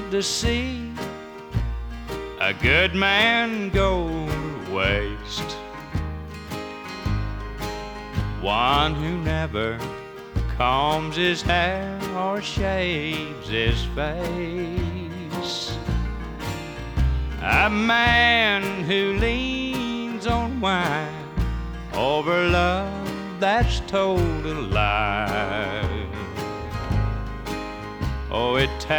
to see a good man go to waste. One who never combs his hair or shaves his face. A man who leans on wine over love that's told a lie. Oh, it